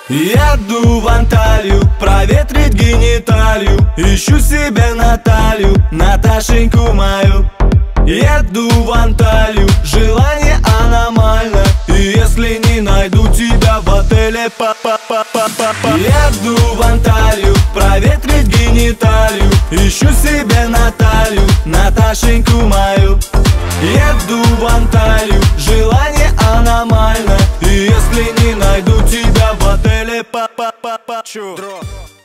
Еду в Анталию проветрить гениталию, ищу себе Наталью, Наташеньку мою. Еду в Анталию, желание аномально, и если не найду тебя в отеле Еду в Анталию проветрить гениталию, ищу себе Наталью, Наташеньку мою. Еду в Анталию, желание аномально, и если не найду тебя в отеле Чудро.